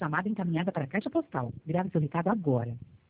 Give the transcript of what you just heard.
chamada encaminhada para a caixa postal. Grave seu recado agora.